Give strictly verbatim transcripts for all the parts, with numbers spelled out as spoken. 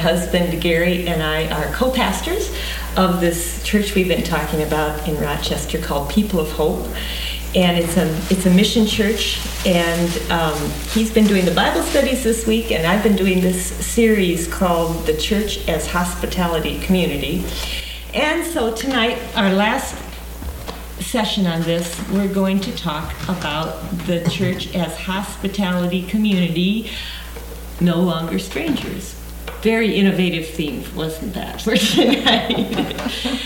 husband Gary and I are co-pastors of this church we've been talking about in Rochester called People of Hope. And it's a it's a mission church, and um, he's been doing the Bible studies this week, and I've been doing this series called The Church as Hospitality Community. And so tonight, our last session on this, we're going to talk about the church as hospitality community, no longer strangers. Very innovative theme, wasn't that, for tonight?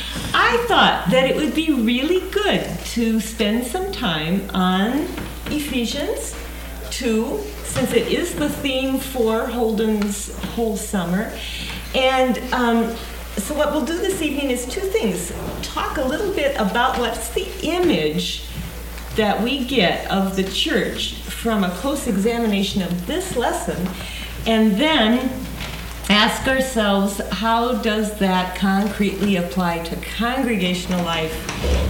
I thought that it would be really good to spend some time on Ephesians two, since it is the theme for Holden's whole summer. And um, so what we'll do this evening is two things. Talk a little bit about what's the image that we get of the church from a close examination of this lesson, and then ask ourselves, how does that concretely apply to congregational life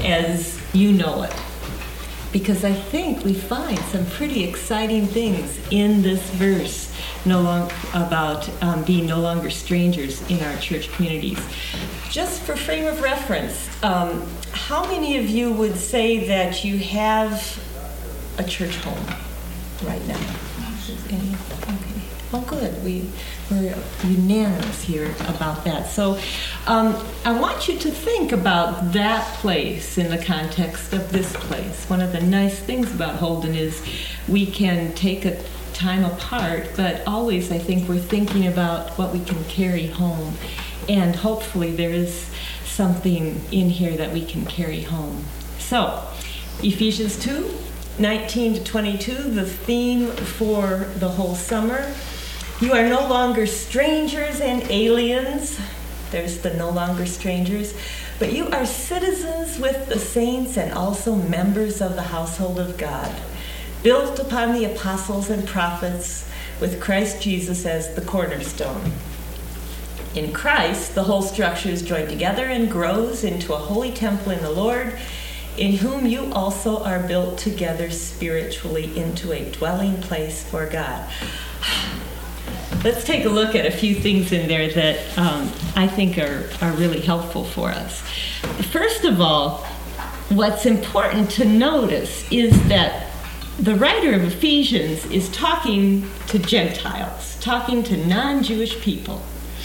as you know it? Because I think we find some pretty exciting things in this verse no long, about um, being no longer strangers in our church communities. Just for frame of reference, um, how many of you would say that you have a church home right now? Any? Okay. Oh, good. We, we're unanimous here about that. So um, I want you to think about that place in the context of this place. One of the nice things about Holden is we can take a time apart, but always I think we're thinking about what we can carry home. And hopefully there is something in here that we can carry home. So Ephesians two, nineteen to twenty-two, the theme for the whole summer. You are no longer strangers and aliens. There's the no longer strangers. But you are citizens with the saints and also members of the household of God, built upon the apostles and prophets, with Christ Jesus as the cornerstone. In Christ, the whole structure is joined together and grows into a holy temple in the Lord, in whom you also are built together spiritually into a dwelling place for God. Let's take a look at a few things in there that um, I think are, are really helpful for us. First of all, what's important to notice is that the writer of Ephesians is talking to Gentiles, talking to non-Jewish people.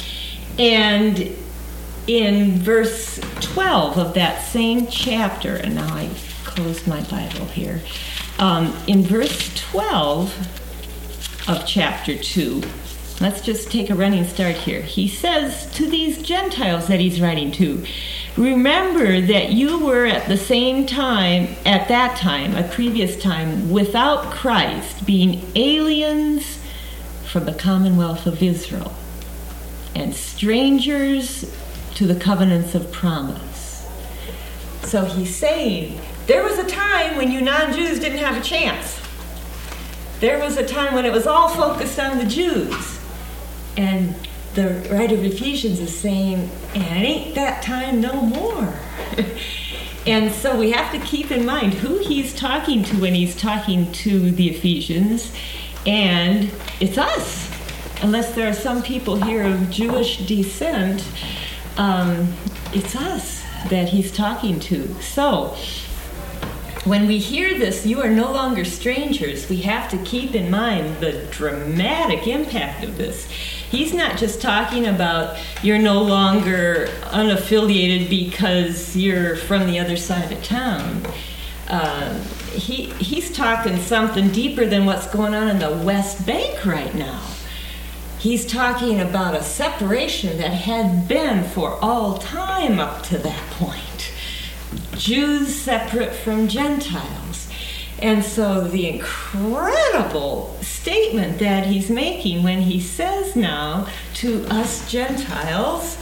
And in verse twelve of that same chapter, and now I closed my Bible here, um, in verse twelve of chapter two, let's just take a running start here. He says to these Gentiles that he's writing to, remember that you were at the same time, at that time, a previous time, without Christ, being aliens from the commonwealth of Israel and strangers to the covenants of promise. So he's saying, there was a time when you non-Jews didn't have a chance. There was a time when it was all focused on the Jews. And the writer of Ephesians is saying, and it ain't that time no more. And so we have to keep in mind who he's talking to when he's talking to the Ephesians. And it's us. Unless there are some people here of Jewish descent, um, it's us that he's talking to. So when we hear this, you are no longer strangers, we have to keep in mind the dramatic impact of this. He's not just talking about you're no longer unaffiliated because you're from the other side of town. Uh, he he's talking something deeper than what's going on in the West Bank right now. He's talking about a separation that had been for all time up to that point. Jews separate from Gentiles. And so the incredible statement that he's making when he says now to us Gentiles,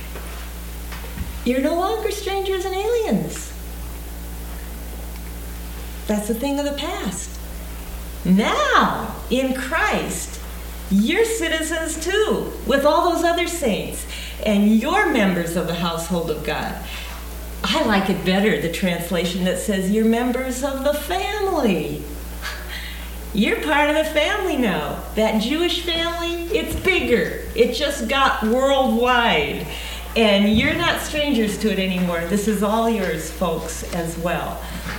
you're no longer strangers and aliens. That's a thing of the past. Now, in Christ, you're citizens too, with all those other saints, and you're members of the household of God. I like it better, the translation that says you're members of the family. you're part of the family now. That Jewish family, it's bigger. It just got worldwide. And you're not strangers to it anymore. This is all yours, folks, as well.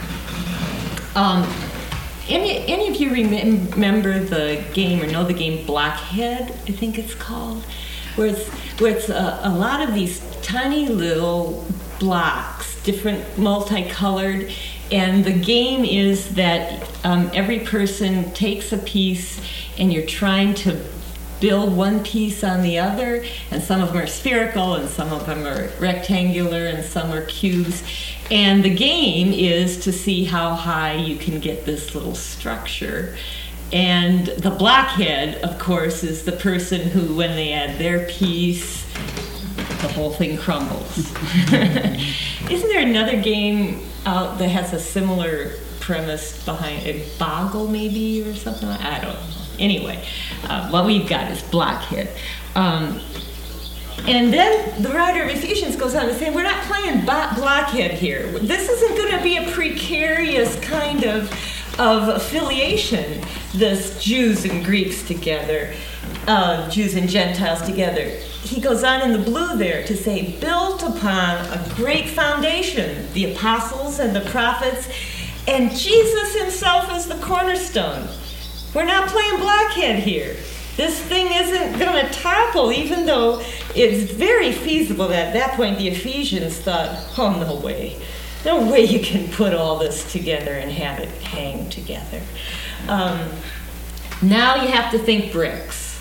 Um, any, any of you remem- remember the game, or know the game Blockhead, I think it's called? Where it's, where it's a, a lot of these tiny little blocks, different multicolored, and the game is that um, every person takes a piece and you're trying to build one piece on the other, and some of them are spherical and some of them are rectangular and some are cubes, and the game is to see how high you can get this little structure. And the blockhead, of course, is the person who, when they add their piece, the whole thing crumbles. Isn't there another game out that has a similar premise behind it? Boggle, maybe, or something like that? I don't know. Anyway, uh, what we've got is Blockhead. Um, and then the writer of Ephesians goes on to say, we're not playing bo- Blockhead here. This isn't going to be a precarious kind of, of affiliation, this Jews and Greeks together, uh, Jews and Gentiles together. He goes on in the blue there to say, built upon a great foundation, the apostles and the prophets, and Jesus himself is the cornerstone. We're not playing Blockhead here. This thing isn't going to topple, even though it's very feasible that at that point the Ephesians thought, oh, no way. No way you can put all this together and have it hang together. Um, now you have to think bricks.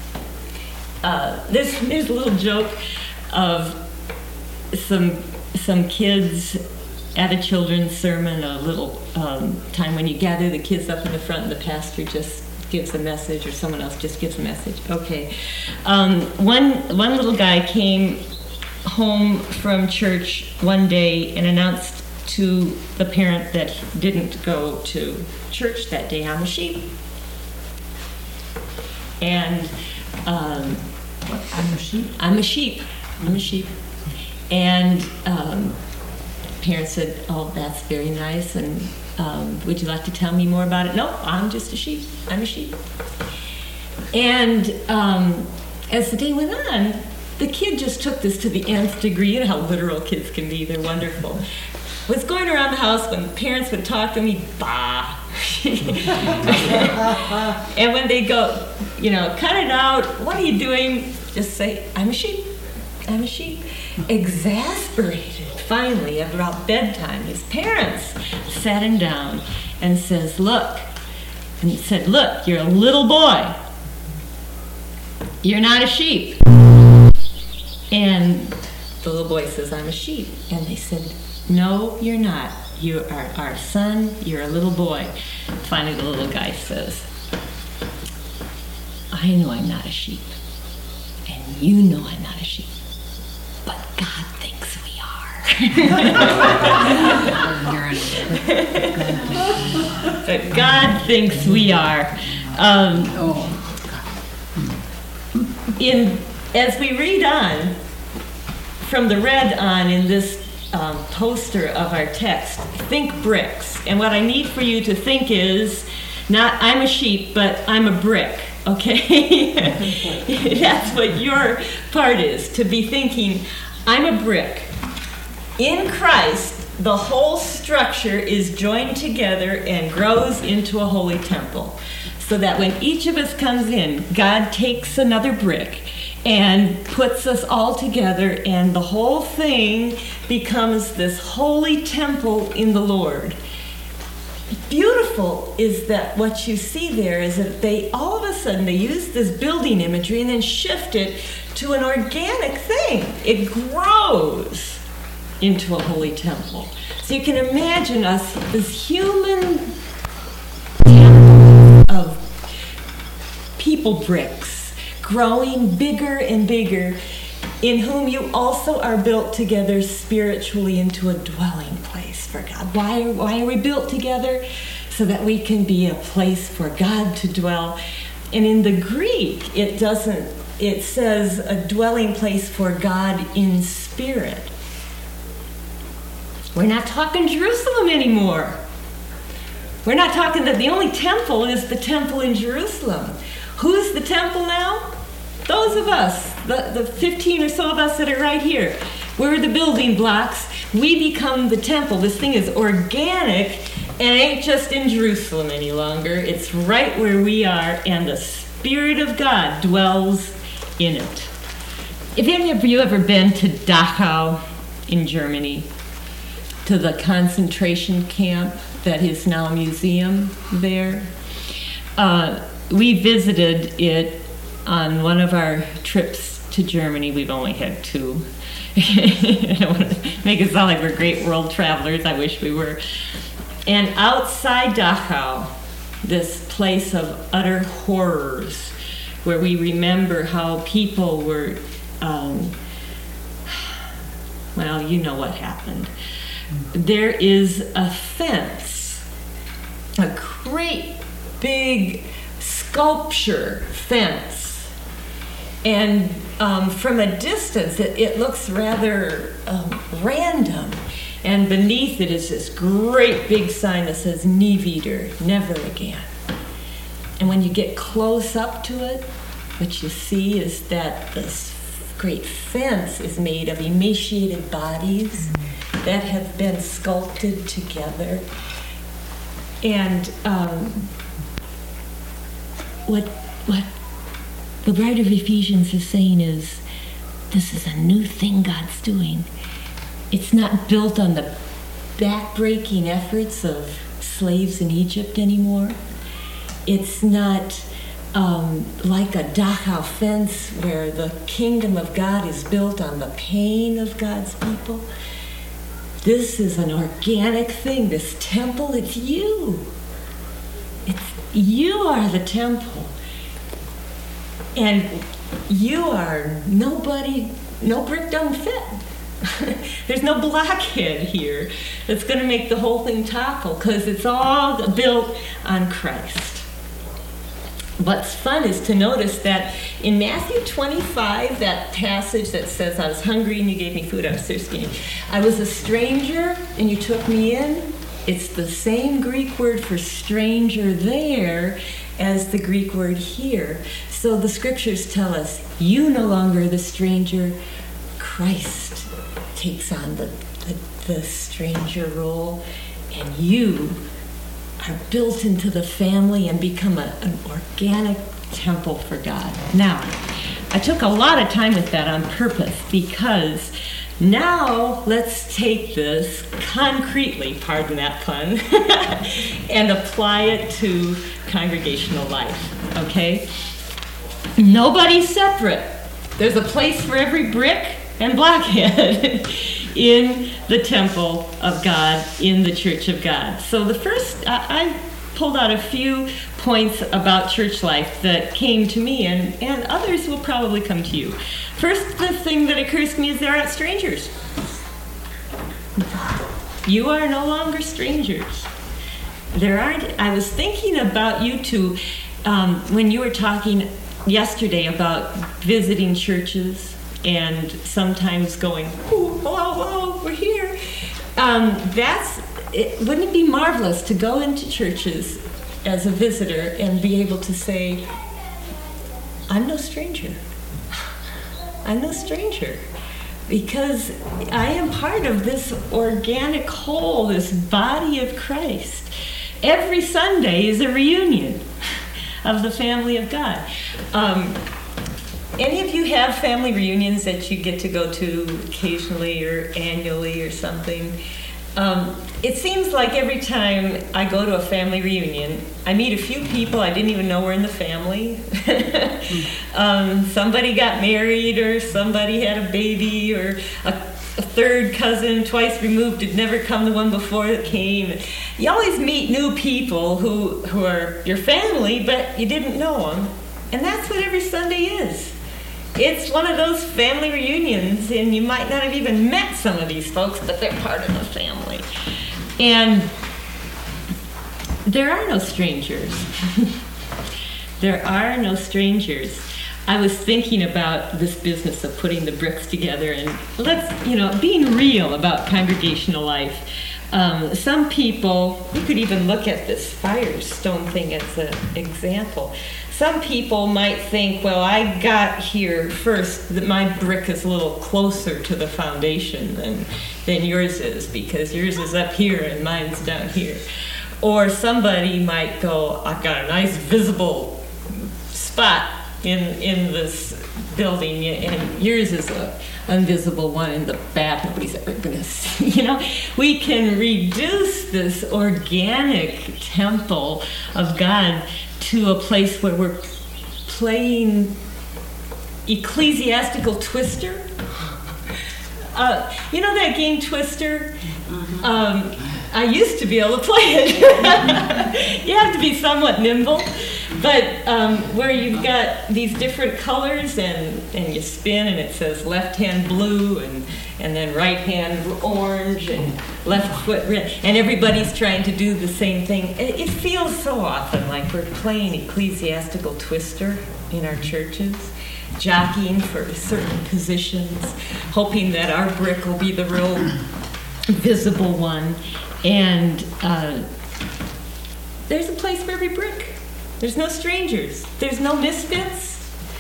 Uh, this, there's a little joke of some, some kids at a children's sermon, a little um, time when you gather the kids up in the front and the pastor just gives a message, or someone else just gives a message. Okay. Um, one, one little guy came home from church one day and announced to the parent that he didn't go to church that day. I'm a sheep. And um, what? I'm a sheep? I'm a sheep. I'm a sheep. And um, parents said, oh, that's very nice, and um, would you like to tell me more about it? No, I'm just a sheep. I'm a sheep. And um, as the day went on, the kid just took this to the nth degree. You know how literal kids can be. They're wonderful. Was going around the house when parents would talk to me, bah. And when they go, you know, cut it out, what are you doing? Just say, I'm a sheep. I'm a sheep. Exasperated, finally, about bedtime, his parents sat him down and says, look, and he said, look, you're a little boy. You're not a sheep. And the little boy says, I'm a sheep. And they said, no, you're not. You are our son. You're a little boy. Finally, the little guy says, I know I'm not a sheep. And you know I'm not a sheep. But God thinks we are. But God thinks we are. Um, in as we read on, from the red on in this um, poster of our text, think bricks. And what I need for you to think is, not I'm a sheep, but I'm a brick. Okay? That's what your part is, to be thinking, I'm a brick. In Christ, the whole structure is joined together and grows into a holy temple. So that when each of us comes in, God takes another brick and puts us all together, and the whole thing becomes this holy temple in the Lord. Beautiful is that what you see there is that they all of a sudden they use this building imagery and then shift it to an organic thing. It grows into a holy temple. So you can imagine us, this human temple of people bricks, growing bigger and bigger, in whom you also are built together spiritually into a dwelling place for God. Why, why are we built together? So that we can be a place for God to dwell. And in the Greek, it doesn't, it says a dwelling place for God in spirit. We're not talking Jerusalem anymore. We're not talking that the only temple is the temple in Jerusalem. Who's the temple now? Those of us, the, the fifteen or so of us that are right here. We're the building blocks. We become the temple. This thing is organic and ain't just in Jerusalem any longer. It's right where we are, and the Spirit of God dwells in it. Have any of you ever been to Dachau in Germany? To the concentration camp that is now a museum there? Uh, we visited it on one of our trips to Germany. We've only had two. I don't want to make it sound like we're great world travelers. I wish we were. And outside Dachau, this place of utter horrors, where we remember how people were, um, well, you know what happened. There is a fence, a great big sculpture fence. And um, from a distance, it, it looks rather um, random. And beneath it is this great big sign that says, "Nie wieder," never again. And when you get close up to it, what you see is that this great fence is made of emaciated bodies that have been sculpted together. And um, what what the writer of Ephesians is saying is, this is a new thing God's doing. It's not built on the back-breaking efforts of slaves in Egypt anymore. It's not um, like a Dachau fence where the kingdom of God is built on the pain of God's people. This is an organic thing. This temple, it's you. It's you are the temple. And you are nobody, no brick don't fit. There's no blockhead here that's going to make the whole thing topple, because it's all built on Christ. What's fun is to notice that in Matthew twenty-five, that passage that says, "I was hungry and you gave me food, I was thirsty, I was a stranger and you took me in," it's the same Greek word for stranger there as the Greek word here. So the scriptures tell us, you no longer are the stranger, Christ takes on the, the, the stranger role, and you are built into the family and become a, an organic temple for God. Now, I took a lot of time with that on purpose, because now let's take this concretely, pardon that pun, and apply it to congregational life, okay? Nobody's separate. There's a place for every brick and blockhead in the temple of God, in the church of God. So the first, I, I pulled out a few points about church life that came to me, and, and others will probably come to you. First, the thing that occurs to me is there aren't strangers. You are no longer strangers. There aren't. I was thinking about you two um, when you were talking yesterday about visiting churches and sometimes going, "Ooh, hello, hello, we're here." Um, that's it, wouldn't it be marvelous to go into churches as a visitor and be able to say, "I'm no stranger. I'm no stranger," because I am part of this organic whole, this body of Christ. Every Sunday is a reunion of the family of God. Um, any of you have family reunions that you get to go to occasionally or annually or something? Um, it seems like every time I go to a family reunion, I meet a few people I didn't even know were in the family. um, somebody got married, or somebody had a baby, or a, a third cousin twice removed had never come, the one before that came. You always meet new people who, who are your family, but you didn't know them. And that's what every Sunday is. It's one of those family reunions, and you might not have even met some of these folks, but they're part of the family. And there are no strangers. There are no strangers. I was thinking about this business of putting the bricks together and let's, you know, being real about congregational life. Um, some people, you could even look at this Firestone thing as an example. Some people might think, well, I got here first, that my brick is a little closer to the foundation than, than yours is, because yours is up here and mine's down here. Or somebody might go, I've got a nice visible spot in in this building, and yours is a invisible one in the back. Nobody's ever going to see. You know, we can reduce this organic temple of God to a place where we're playing ecclesiastical Twister. Uh, you know that game Twister? Mm-hmm. Um, I used to be able to play it. You have to be somewhat nimble, but um, where you've got these different colors and, and you spin and it says left hand blue and, and then right hand orange and left foot red, and everybody's trying to do the same thing. It, it feels so often like we're playing ecclesiastical Twister in our churches, jockeying for certain positions, hoping that our brick will be the real visible one. And uh, there's a place for every brick. There's no strangers. There's no misfits.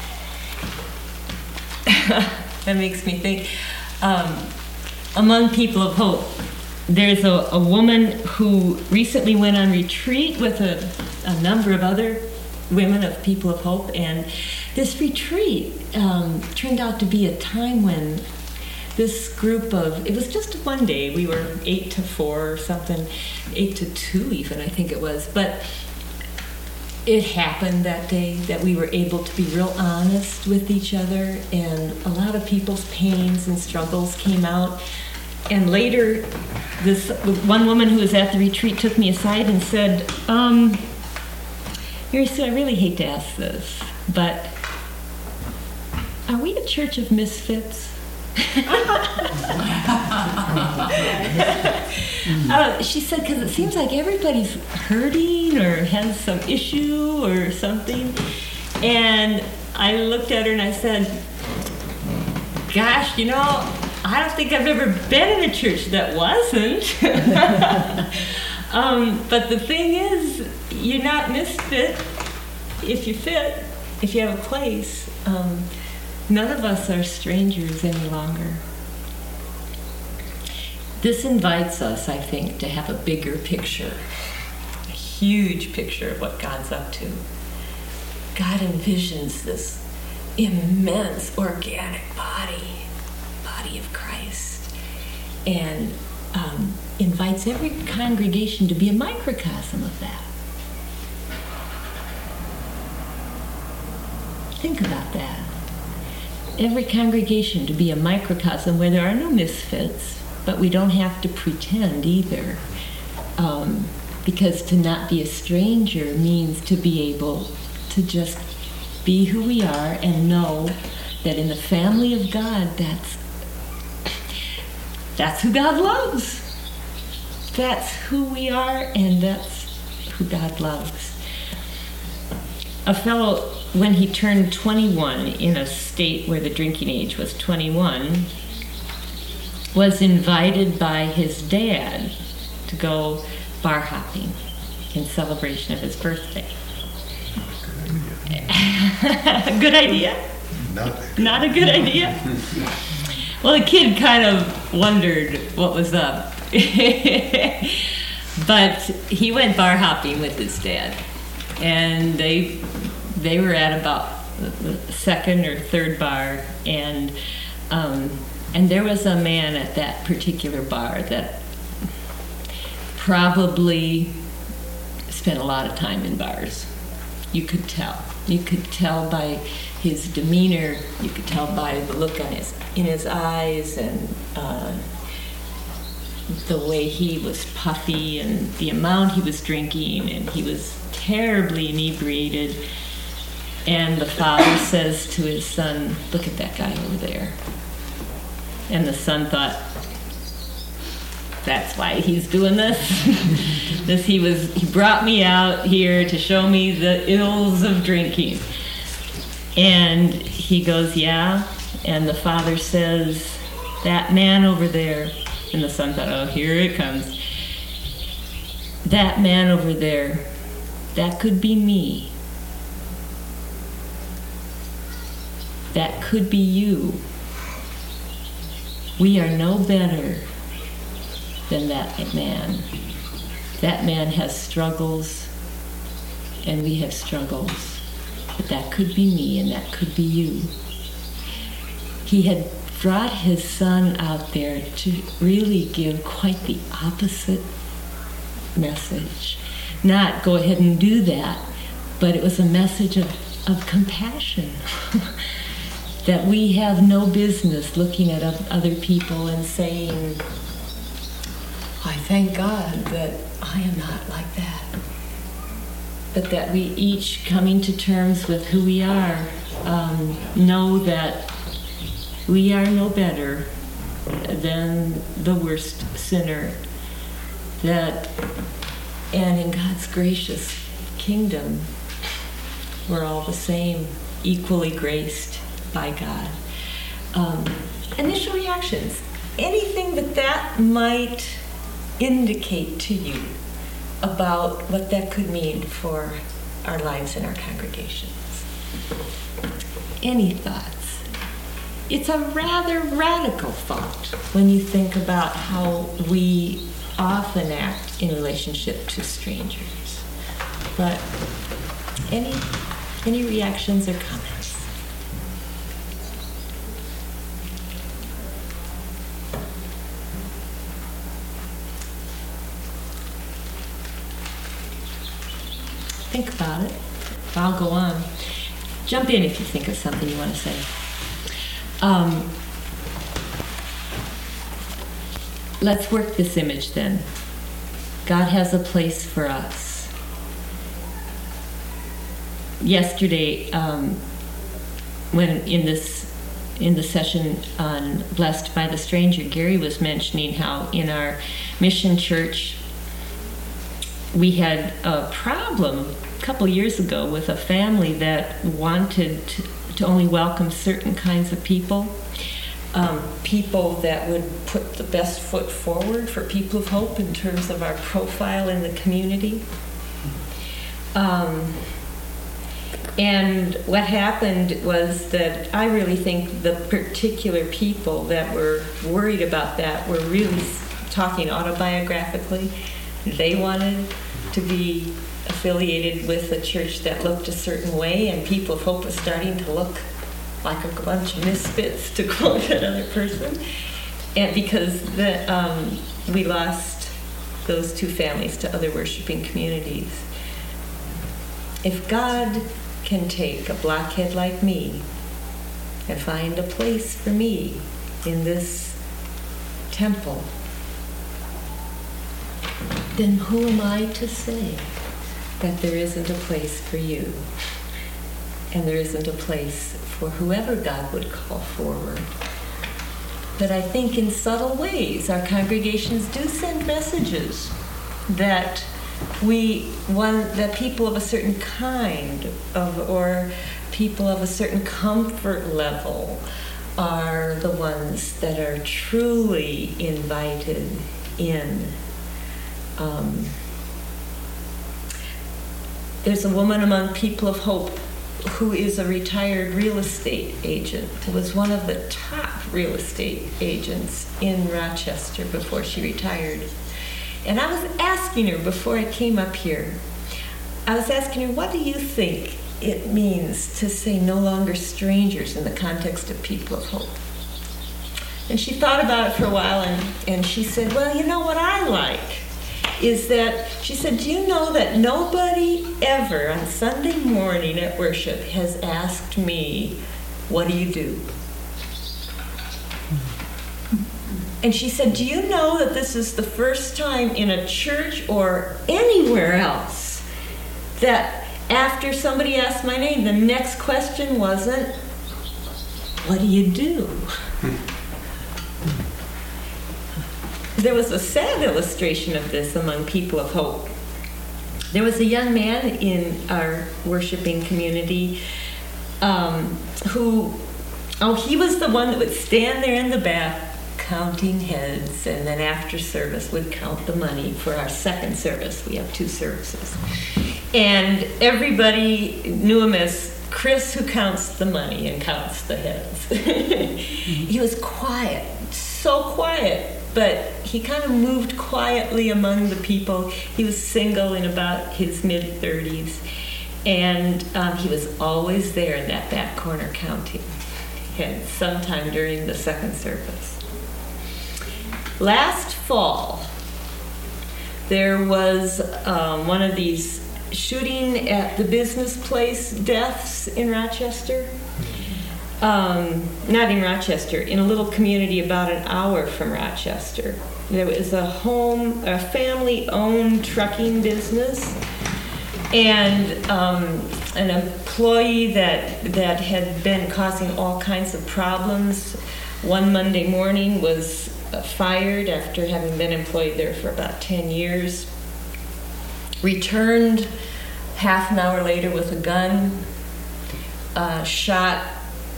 That makes me think. Um, among People of Hope, there's a, a woman who recently went on retreat with a, a number of other women of People of Hope, and this retreat um, turned out to be a time when this group of, it was just one day, we were eight to four or something, eight to two even, I think it was, but it happened that day that we were able to be real honest with each other, and a lot of people's pains and struggles came out. And later, this one woman who was at the retreat took me aside and said, um, Eureka, I really hate to ask this, but are we a church of misfits? uh, she said, because it seems like everybody's hurting or has some issue or something. And I looked at her and I said, gosh, you know, I don't think I've ever been in a church that wasn't. um, but the thing is, you're not misfit if you fit, if you have a place. Um, None of us are strangers any longer. This invites us, I think, to have a bigger picture, a huge picture of what God's up to. God envisions this immense organic body, body of Christ, and um, invites every congregation to be a microcosm of that. Think about that. Every congregation to be a microcosm where there are no misfits, but we don't have to pretend either. Um, because to not be a stranger means to be able to just be who we are and know that in the family of God, that's that's who God loves. That's who we are, and that's who God loves. A fellow, when he turned twenty-one, in a state where the drinking age was twenty-one, was invited by his dad to go bar hopping in celebration of his birthday. Good idea? Not, Not a good idea? Well, the kid kind of wondered what was up. But he went bar hopping with his dad. And they they were at about the second or third bar, and um, and there was a man at that particular bar that probably spent a lot of time in bars. You could tell. You could tell by his demeanor. You could tell by the look on his in his eyes, and uh, the way he was puffy, and the amount he was drinking, and he was terribly inebriated. And the father says to his son, "Look at that guy over there." And the son thought, that's why he's doing this. This he was he brought me out here to show me the ills of drinking. And he goes, yeah. And the father says, that man over there. And the son thought, oh, here it comes. That man over there, that could be me. That could be you. We are no better than that man. That man has struggles, and we have struggles. But that could be me, and that could be you. He had brought his son out there to really give quite the opposite message. Not go ahead and do that, but it was a message of, of compassion. That we have no business looking at other people and saying, I thank God that I am not like that. But that we each, coming to terms with who we are, um, know that we are no better than the worst sinner. That, and in God's gracious kingdom, we're all the same, equally graced by God. Um, initial reactions. Anything that that might indicate to you about what that could mean for our lives and our congregations? Any thoughts? It's a rather radical thought when you think about how we often act in relationship to strangers. But any any reactions or comments? Think about it. I'll go on. Jump in if you think of something you want to say. Um, let's work this image then. God has a place for us. Yesterday, um, when in this in the session on Blessed by the Stranger, Gary was mentioning how in our mission church we had a problem a couple years ago with a family that wanted to, to only welcome certain kinds of people, um, people that would put the best foot forward for People of Hope in terms of our profile in the community. Um, and what happened was that I really think the particular people that were worried about that were really talking autobiographically. They wanted to be affiliated with a church that looked a certain way, and People of Hope was starting to look like a bunch of misfits, to quote another person. And because the, um, we lost those two families to other worshiping communities. If God can take a blockhead like me and find a place for me in this temple, then who am I to say that there isn't a place for you, and there isn't a place for whoever God would call forward? But I think in subtle ways our congregations do send messages that we want, that people of a certain kind of, or people of a certain comfort level are the ones that are truly invited in. Um, there's a woman among People of Hope who is a retired real estate agent, who was one of the top real estate agents in Rochester before she retired. And I was asking her before I came up here, I was asking her, what do you think it means to say no longer strangers in the context of People of Hope? And she thought about it for a while, and, and she said, well, you know what I like is that, she said, do you know that nobody ever on Sunday morning at worship has asked me, what do you do? And she said, do you know that this is the first time in a church or anywhere else that after somebody asked my name, the next question wasn't, what do you do? There was a sad illustration of this among People of Hope. There was a young man in our worshiping community um, who, oh, he was the one that would stand there in the back counting heads, and then after service would count the money for our second service. We have two services. And everybody knew him as Chris, who counts the money and counts the heads. He was quiet, so quiet, but he kind of moved quietly among the people. He was single in about his mid-thirties, and um, he was always there in that back corner counting heads sometime during the second service. Last fall, there was um, one of these shooting at the business place deaths in Rochester. Um, not in Rochester, in a little community about an hour from Rochester. There was a home, a family-owned trucking business, and um, an employee that that had been causing all kinds of problems. One Monday morning was uh, fired after having been employed there for about ten years. Returned half an hour later with a gun, uh, shot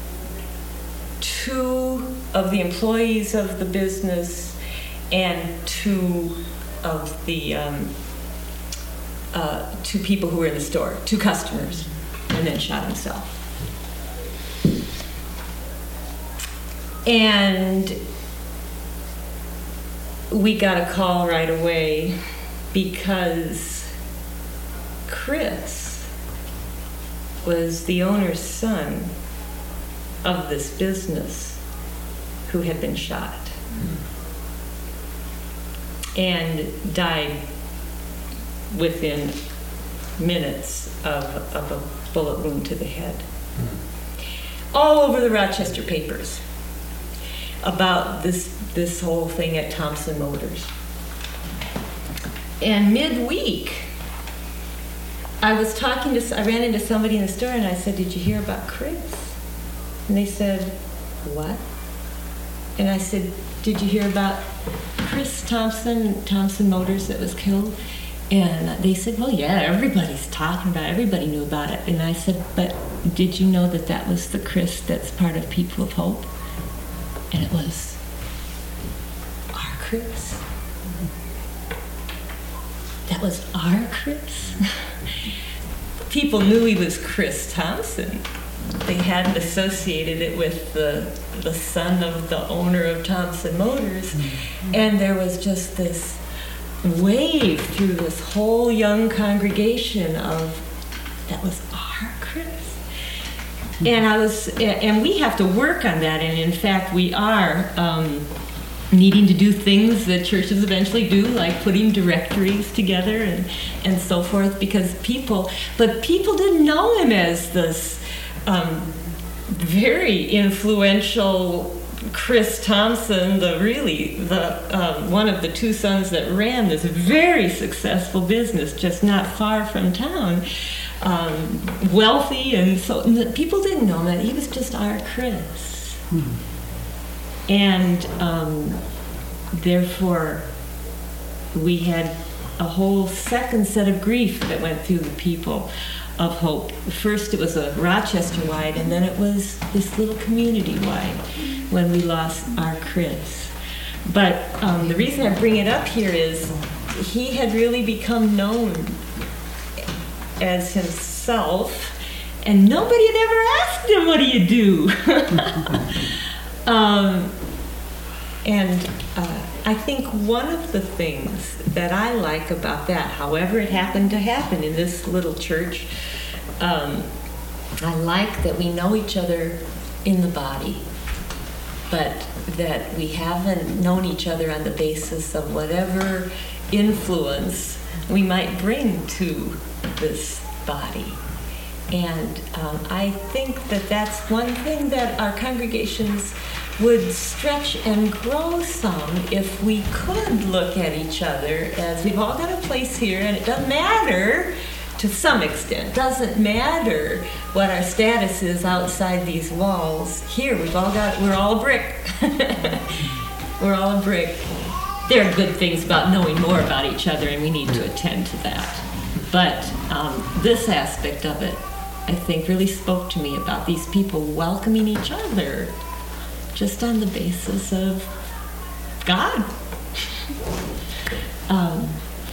two of the employees of the business and two of the um, uh, two people who were in the store, two customers, and then shot himself. And we got a call right away because Chris was the owner's son of this business who had been shot and died within minutes of, of a bullet wound to the head. All over the Rochester papers about this this whole thing at Thompson Motors. And midweek, I was talking to, I ran into somebody in the store and I said, "Did you hear about Chris?" And they said, "What?" And I said, "Did you hear about Chris Thompson, Thompson Motors that was killed?" And they said, "Well, yeah, everybody's talking about it. Everybody knew about it." And I said, "But did you know that that was the Chris that's part of People of Hope?" And it was our Chris. That was our Chris. People knew he was Chris Thompson. They hadn't associated it with the the son of the owner of Thompson Motors. Mm-hmm. And there was just this wave through this whole young congregation of, that was our Chris. Mm-hmm. And I was, and we have to work on that. And in fact, we are um, needing to do things that churches eventually do, like putting directories together and, and so forth, because people, but people didn't know him as this um, very influential Chris Thompson, the really, the um, one of the two sons that ran this very successful business just not far from town, um, wealthy, and so and people didn't know that. He was just our Chris. Hmm. And um, therefore, we had a whole second set of grief that went through the people of Hope. First, it was a Rochester-wide, and then it was this little community-wide when we lost our Chris. But um, the reason I bring it up here is he had really become known as himself, and nobody had ever asked him, "What do you do?" um, and uh, I think one of the things that I like about that, however it happened to happen in this little church, um, I like that we know each other in the body, but that we haven't known each other on the basis of whatever influence we might bring to this body. And um, I think that that's one thing that our congregations would stretch and grow some if we could look at each other as we've all got a place here, and it doesn't matter to some extent, doesn't matter what our status is outside these walls. Here we've all got, we're all a brick. We're all a brick. There are good things about knowing more about each other, and we need to attend to that. But um, this aspect of it, I think, really spoke to me about these people welcoming each other just on the basis of God. Um,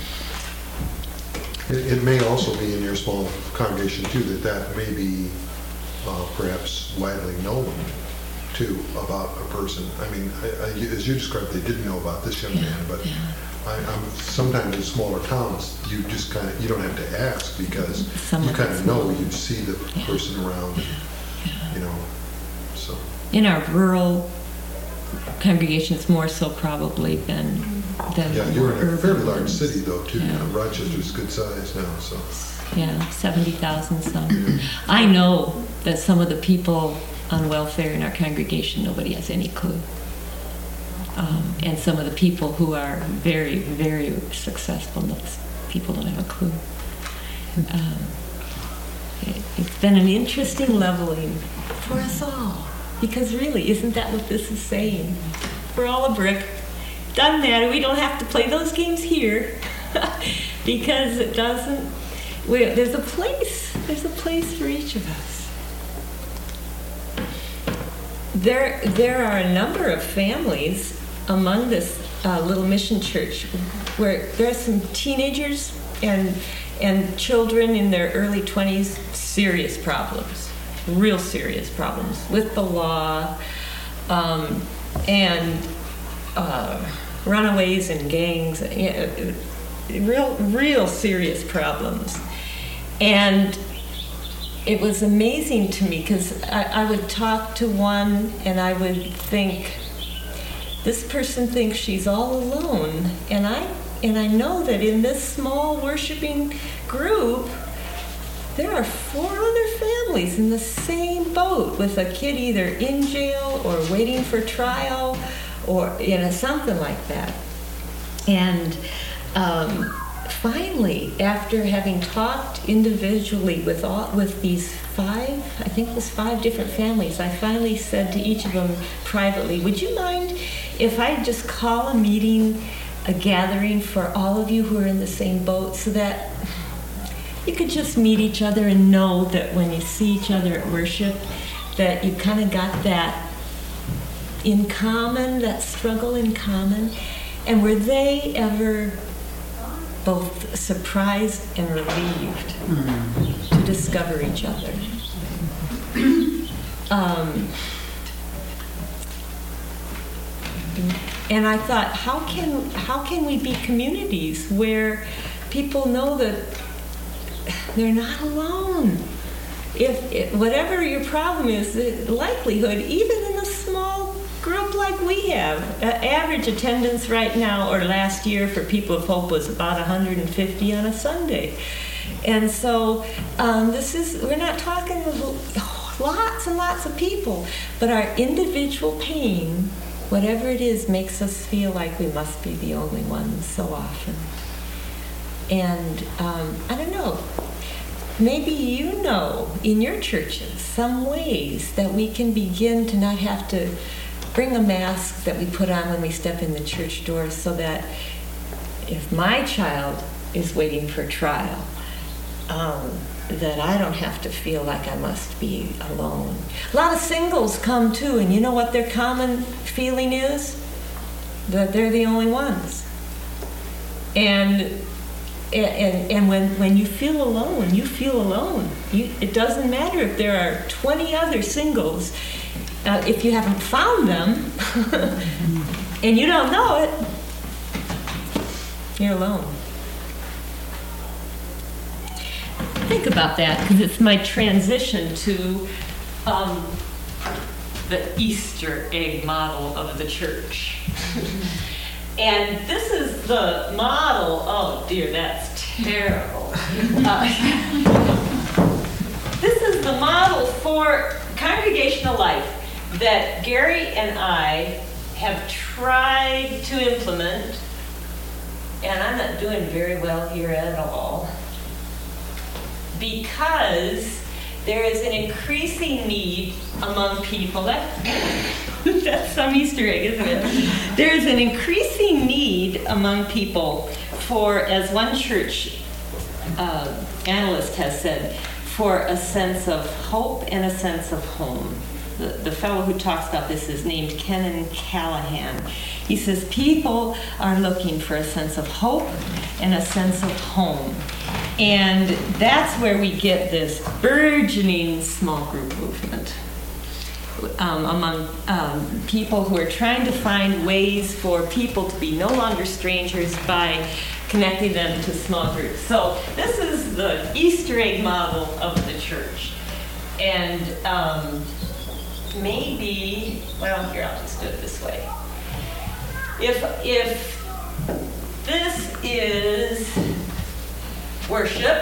It, it may also be in your small congregation too, that that may be uh, perhaps widely known too about a person. I mean, I, I, as you described, they didn't know about this young Yeah, man, but yeah. I, I'm, sometimes in smaller towns, you just kind of, you don't have to ask because Someone you kind that's of know, known. you see the Yeah. person around, Yeah. you know, so. In our rural congregations, more so probably than than Yeah, you're in a urban fairly large ones. city though too. Yeah. You know, Rochester's good size now, so. Yeah, seventy thousand some. I know that some of the people on welfare in our congregation, nobody has any clue. Um, and some of the people who are very, very successful, those people don't have a clue. Um, it, it's been an interesting leveling for us all. Because really, isn't that what this is saying? We're all a brick. Doesn't matter. We don't have to play those games here. Because it doesn't... We, there's a place. There's a place for each of us. There, there are a number of families among this uh, little mission church where there are some teenagers and and children in their early twenties, serious problems, real serious problems with the law, um, and uh, runaways and gangs, you know, real, real serious problems. And it was amazing to me because I, I would talk to one and I would think, this person thinks she's all alone, and I and I know that in this small worshiping group, there are four other families in the same boat with a kid either in jail or waiting for trial, or you know something like that. And um, finally, after having talked individually with all with these five, I think it was five different families, I finally said to each of them privately, "Would you mind if I just call a meeting, a gathering for all of you who are in the same boat, so that you could just meet each other and know that when you see each other at worship, that you kind of got that in common, that struggle in common." And were they ever both surprised and relieved mm. to discover each other? um, and I thought, how can how can we be communities where people know that they're not alone? If, if whatever your problem is, the likelihood, even in a small group like we have, uh, average attendance right now or last year for People of Hope was about one hundred fifty on a Sunday. And so um, this is, we're not talking about lots and lots of people, but our individual pain, whatever it is, makes us feel like we must be the only ones so often. And um, I don't know, maybe you know in your churches some ways that we can begin to not have to bring a mask that we put on when we step in the church doors, so that if my child is waiting for trial, um, that I don't have to feel like I must be alone. A lot of singles come too, and you know what their common feeling is? That they're the only ones. And and, and when, when you feel alone, you feel alone. You, it doesn't matter if there are twenty other singles. Uh, if you haven't found them and you don't know it, you're alone. Think about that, because it's my transition to um, the Easter egg model of the church. And this is the model. Oh dear, that's terrible. Uh, this is the model for congregational life that Gary and I have tried to implement, and I'm not doing very well here at all, because there is an increasing need among people. That, that's some Easter egg, isn't it? There is an increasing need among people for, as one church uh, analyst has said, for a sense of hope and a sense of home. the, the fellow who talks about this is named Kenan Callahan. He says people are looking for a sense of hope and a sense of home. And that's where we get this burgeoning small group movement um, among um, people who are trying to find ways for people to be no longer strangers by connecting them to small groups. So this is the Easter egg model of the church. And um, maybe, well, here, I'll just do it this way. If, if this is worship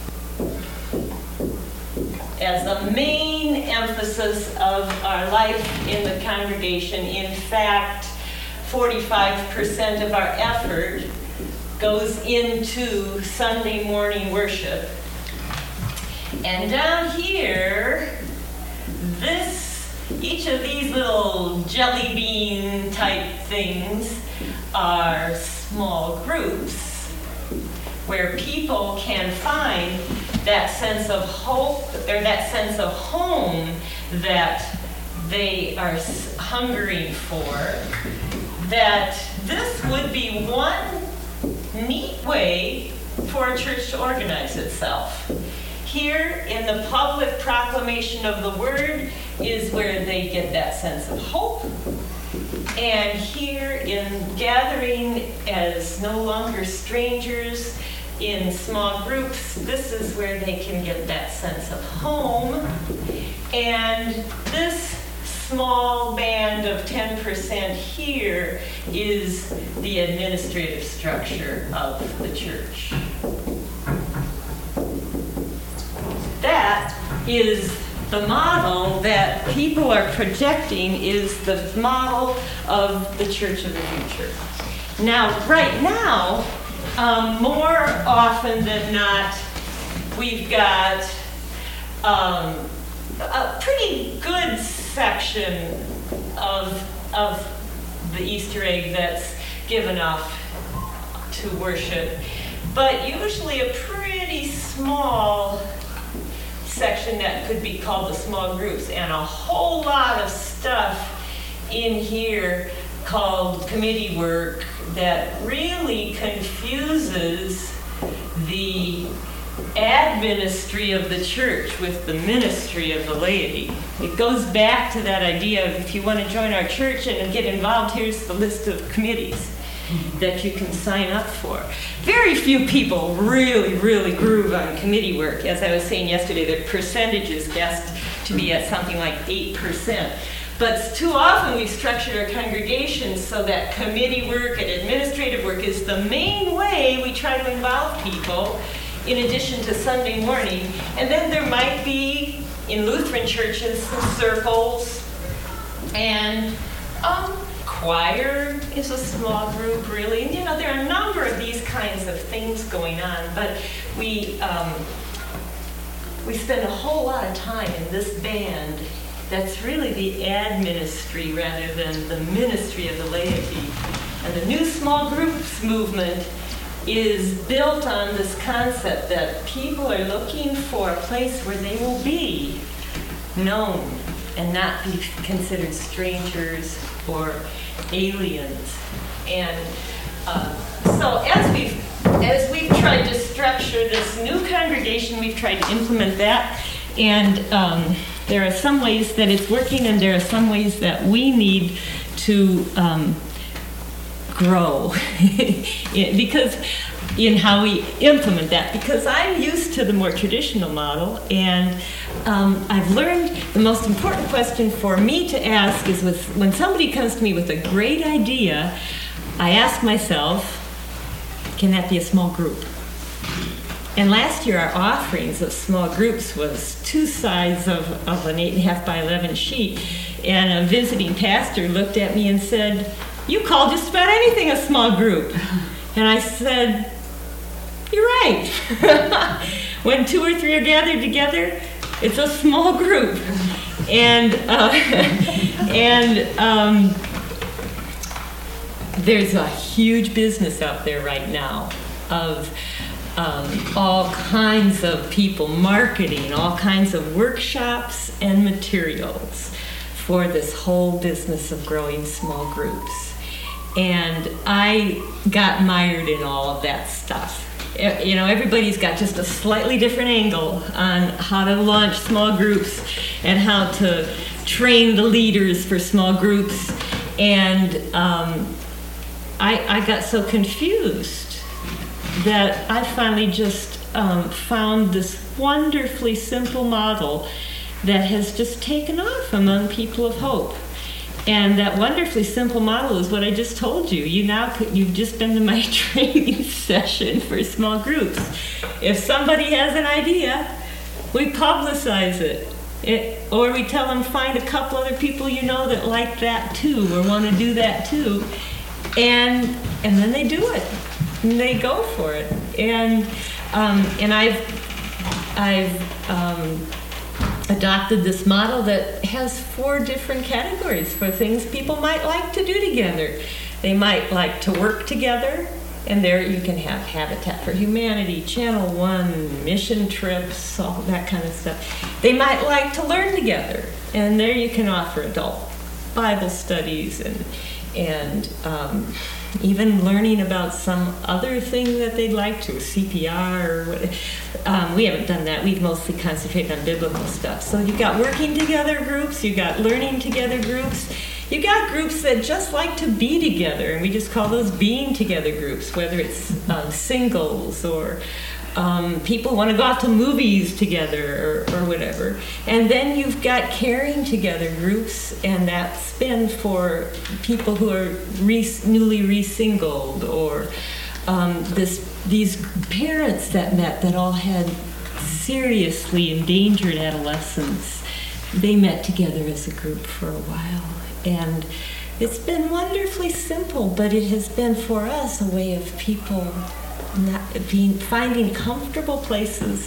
as the main emphasis of our life in the congregation, in fact, forty-five percent of our effort goes into Sunday morning worship. And down here, this, each of these little jelly bean type things are small groups where people can find that sense of hope or that sense of home that they are hungering for. That this would be one neat way for a church to organize itself. Here in the public proclamation of the word is where they get that sense of hope. And here in gathering as no longer strangers in small groups, this is where they can get that sense of home. And this small band of ten percent here is the administrative structure of the church. That is the model that people are projecting is the model of the church of the future. Now, right now, um, more often than not, we've got um, a pretty good section of, of the Easter egg that's given off to worship, but usually a pretty small section that could be called the small groups, and a whole lot of stuff in here called committee work that really confuses the administry of the church with the ministry of the laity. It goes back to that idea of if you want to join our church and get involved, here's the list of committees that you can sign up for. Very few people really, really groove on committee work. As I was saying yesterday, the percentage is guessed to be at something like eight percent. But too often we've structured our congregations so that committee work and administrative work is the main way we try to involve people in addition to Sunday morning. And then there might be, in Lutheran churches, some circles, and um, choir is a small group, really. And, you know, there are a number of these kinds of things going on, but we um, we spend a whole lot of time in this band that's really the ad ministry rather than the ministry of the laity. And the new small groups movement is built on this concept that people are looking for a place where they will be known and not be considered strangers or aliens. And uh, so as we've, as we've tried to structure this new congregation, we've tried to implement that. And um, there are some ways that it's working, and there are some ways that we need to um, grow because in how we implement that. Because I'm used to the more traditional model, and um, I've learned the most important question for me to ask is with when somebody comes to me with a great idea, I ask myself, can that be a small group? And last year, our offerings of small groups was two sides of, of an eight and a half by eleven sheet. And a visiting pastor looked at me and said, "You call just about anything a small group." And I said, "You're right." When two or three are gathered together, it's a small group. And uh, and um, there's a huge business out there right now of Um, all kinds of people marketing, all kinds of workshops and materials for this whole business of growing small groups. And I got mired in all of that stuff. You know, everybody's got just a slightly different angle on how to launch small groups and how to train the leaders for small groups. And um, I, I got so confused that I finally just um, found this wonderfully simple model that has just taken off among people of hope. And that wonderfully simple model is what I just told you. You now you've just been to my training session for small groups. If somebody has an idea, we publicize it. It, or we tell them find a couple other people you know that like that too, or want to do that too, and and then they do it, and they go for it. And um, and I've I've um, adopted this model that has four different categories for things people might like to do together. They might like to work together, and there you can have Habitat for Humanity, Channel One, mission trips, all that kind of stuff. They might like to learn together, and there you can offer adult Bible studies and and um, even learning about some other thing that they'd like to, C P R or what. Um, we haven't done that. We've mostly concentrated on biblical stuff. So you've got working together groups, you've got learning together groups, you've got groups that just like to be together, and we just call those being together groups, whether it's um, singles or um, people want to go out to movies together or, or whatever. And then you've got caring together groups, and that's been for people who are re- newly re-singled, or um, this these parents that met that all had seriously endangered adolescents. They met together as a group for a while, and it's been wonderfully simple, but it has been for us a way of people not being finding comfortable places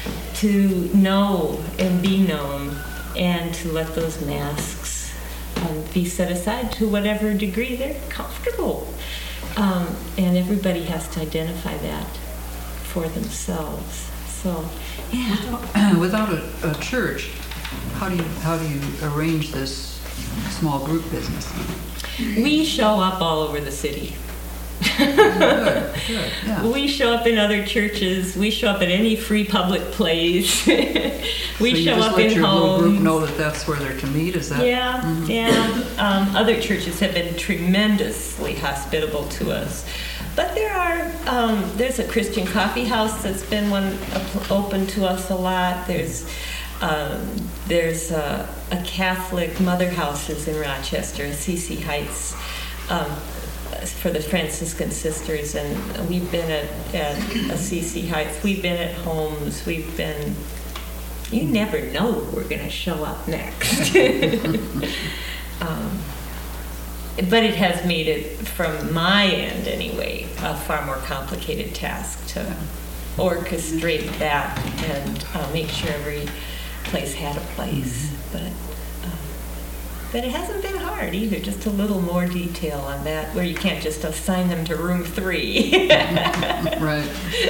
to know and be known, and to let those masks um, be set aside to whatever degree they're comfortable. Um, and everybody has to identify that for themselves. So, yeah. Without, without a, a church, how do you how do you arrange this small group business? We show up all over the city. Good, good, yeah. We show up in other churches. We show up at any free public place. we so you show just up let in your homes. little group know that that's where they're to meet. Is that? Yeah, mm-hmm. yeah. Um, other churches have been tremendously hospitable to us, but there are um, there's a Christian coffee house that's been one open to us a lot. There's um, there's a, a Catholic mother houses in Rochester, C C Heights. Um, for the Franciscan sisters, and we've been at, at a C C Heights, we've been at homes, we've been, you never know where we're going to show up next. um, but it has made it, from my end anyway, a far more complicated task to orchestrate that and uh, make sure every place had a place. But But it hasn't been hard either, just a little more detail on that, where you can't just assign them to room three. Right.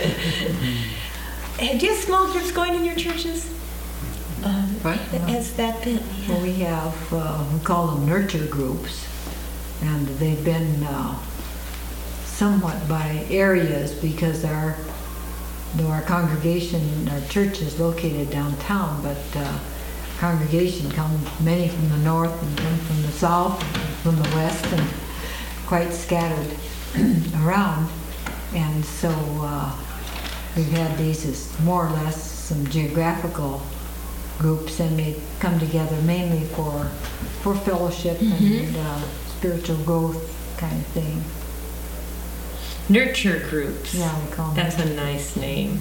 Do you have small groups going in your churches? Um, Right. Has that been? Well, we have, uh, we call them nurture groups, and they've been uh, somewhat by areas, because our, though our congregation, our church is located downtown, but uh, congregation come many from the north and some from the south and from the west, and quite scattered around. And so uh, we've had these as more or less some geographical groups, and they come together mainly for for fellowship mm-hmm. and uh, spiritual growth kind of thing. Nurture groups. Yeah, we call them. That's a nice name.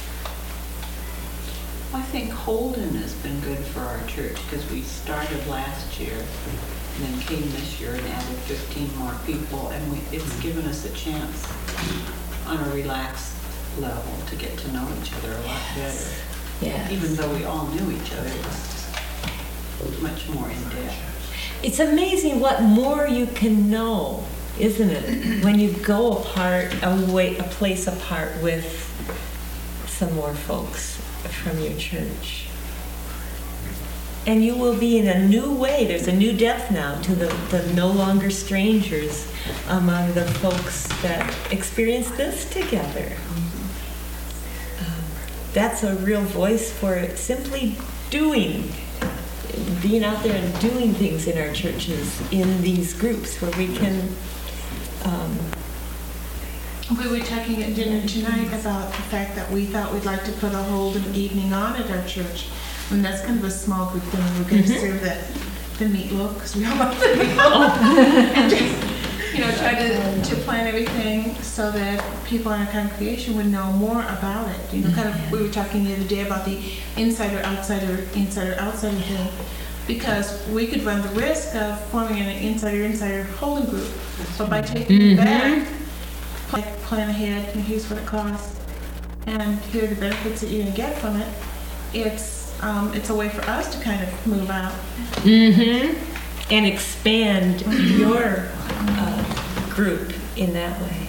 I think Holden has been good for our church, because we started last year and then came this year and added fifteen more people, and we, it's given us a chance on a relaxed level to get to know each other a lot better. Yeah. Even though we all knew each other, it was much more in depth. It's amazing what more you can know, isn't it? When you go apart, away, a place apart with some more folks from your church. And you will be in a new way. There's a new depth now to the, the no longer strangers among the folks that experience this together. Um, that's a real voice for it. Simply doing, being out there and doing things in our churches in these groups where we can. Um, We were talking at dinner tonight about the fact that we thought we'd like to put a Holden evening on at our church. And that's kind of a small group thing. We're going to serve the, the meatloaf because we all love the meatloaf. And just, you know, try to, to plan everything so that people in our congregation would know more about it. You know, kind of, we were talking the other day about the insider, outsider, insider, outsider thing. Because we could run the risk of forming an insider, insider Holden group. But by taking it back, like plan ahead, and here's what it costs, and here are the benefits that you're going to get from it. It's um, it's a way for us to kind of move out. Mm-hmm. And expand your uh, group in that way.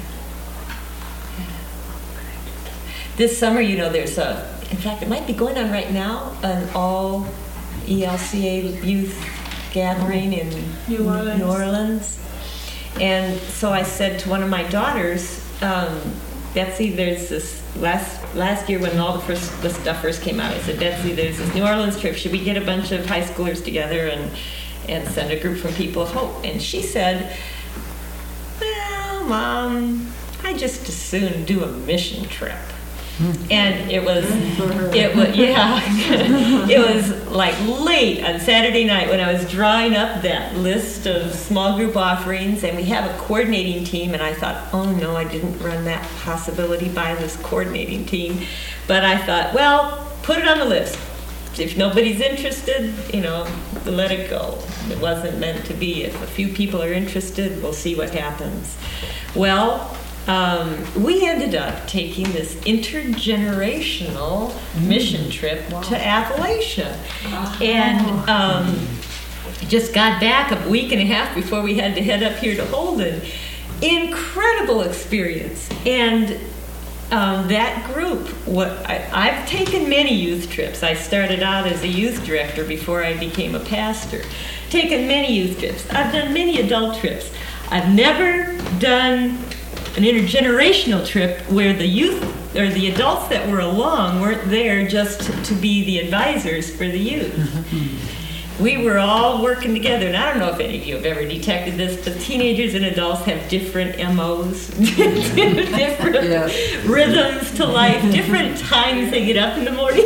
This summer, you know, there's a, in fact, it might be going on right now, an all E L C A youth gathering in New Orleans. New Orleans. And so I said to one of my daughters, um, Betsy, there's this last last year when all the first the stuff first came out, I said, Betsy, there's this New Orleans trip. Should we get a bunch of high schoolers together and and send a group from People of Hope? And she said, well, Mom, I just as soon do a mission trip. And it was, it was, yeah, it was like late on Saturday night when I was drawing up that list of small group offerings, and we have a coordinating team, and I thought, oh no, I didn't run that possibility by this coordinating team. But I thought, well, put it on the list. If nobody's interested, you know, let it go. It wasn't meant to be. If a few people are interested, we'll see what happens. Well, Um, we ended up taking this intergenerational mission trip to Appalachia. And um, just got back a week and a half before we had to head up here to Holden. Incredible experience. And um, that group, what I, I've taken many youth trips. I started out as a youth director before I became a pastor. Taken many youth trips. I've done many adult trips. I've never done an intergenerational trip where the youth or the adults that were along weren't there just to, to be the advisors for the youth. We were all working together, and I don't know if any of you have ever detected this, but teenagers and adults have different M Os, different Yeah. rhythms to life, different times they get up in the morning.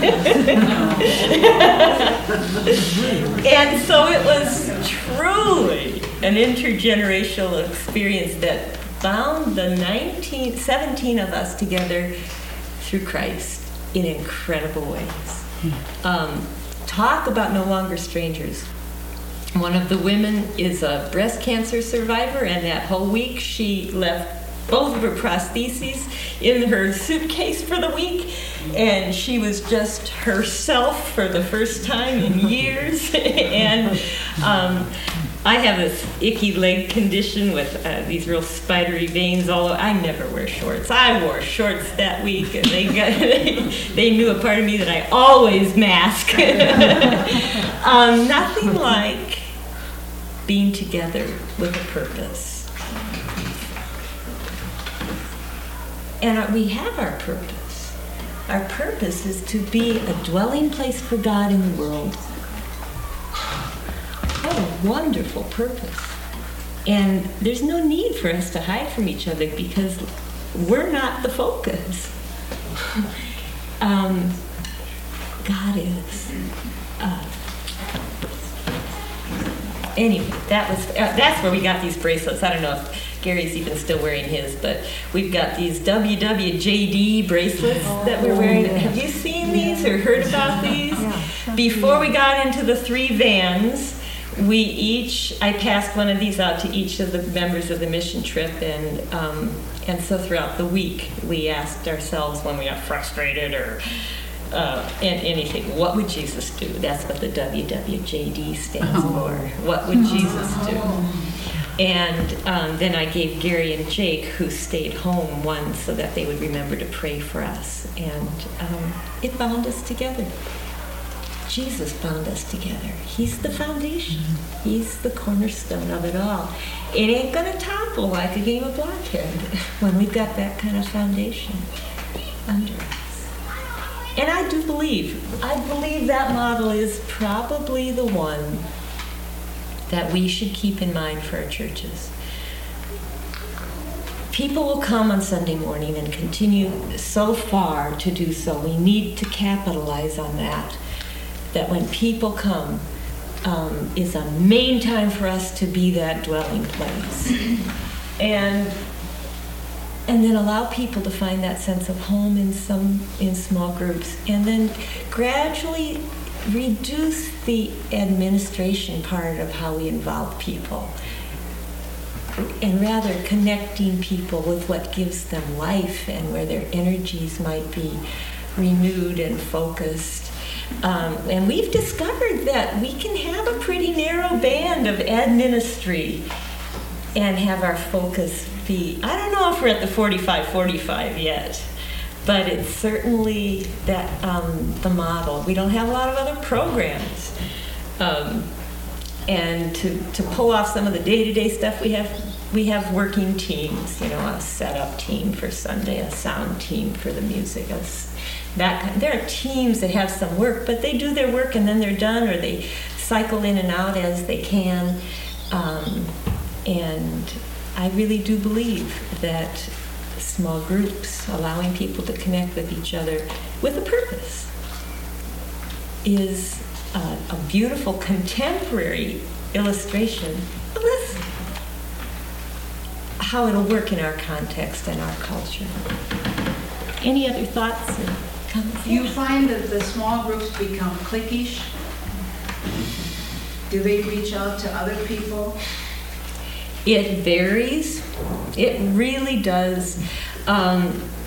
And so it was truly an intergenerational experience that bound the nineteen, seventeen of us together through Christ in incredible ways. Um, talk about no longer strangers. One of the women is a breast cancer survivor, and that whole week she left both of her prostheses in her suitcase for the week, and she was just herself for the first time in years. And um, I have this icky leg condition with uh, these real spidery veins all over. I never wear shorts. I wore shorts that week, and they got, they, they knew a part of me that I always mask. um, nothing like being together with a purpose. And uh, we have our purpose. Our purpose is to be a dwelling place for God in the world. What a wonderful purpose. And there's no need for us to hide from each other because we're not the focus. um, God is. Uh, anyway, that was uh, that's where we got these bracelets. I don't know if Gary's even still wearing his, but we've got these W W J D bracelets that we're wearing. Have you seen these or heard about these? Before we got into the three vans, we each, I passed one of these out to each of the members of the mission trip, and um, and so throughout the week we asked ourselves when we got frustrated or uh, and anything, what would Jesus do? That's what the W W J D stands for. What would Jesus do? And um, then I gave Gary and Jake, who stayed home, one so that they would remember to pray for us, and um, it bound us together. Jesus bound us together. He's the foundation. He's the cornerstone of it all. It ain't going to topple like a game of blockhead when we've got that kind of foundation under us. And I do believe, I believe that model is probably the one that we should keep in mind for our churches. People will come on Sunday morning and continue so far to do so. We need to capitalize on that, that when people come, um, is a main time for us to be that dwelling place. And and then allow people to find that sense of home in some in small groups, and then gradually reduce the administration part of how we involve people, and rather connecting people with what gives them life and where their energies might be renewed and focused. Um, and we've discovered that we can have a pretty narrow band of ed ministry and have our focus be, I don't know if we're at the forty-five forty-five yet, but it's certainly that um, the model. We don't have a lot of other programs. Um, and to, to pull off some of the day-to-day stuff, we have we have working teams, you know, a setup team for Sunday, a sound team for the music, a, that kind. There are teams that have some work, but they do their work and then they're done, or they cycle in and out as they can. Um, and I really do believe that small groups, allowing people to connect with each other with a purpose, is a, a beautiful contemporary illustration of this, how it'll work in our context and our culture. Any other thoughts or comments? Do you find that the small groups become cliquish? Do they reach out to other people? It varies. It really does. Um,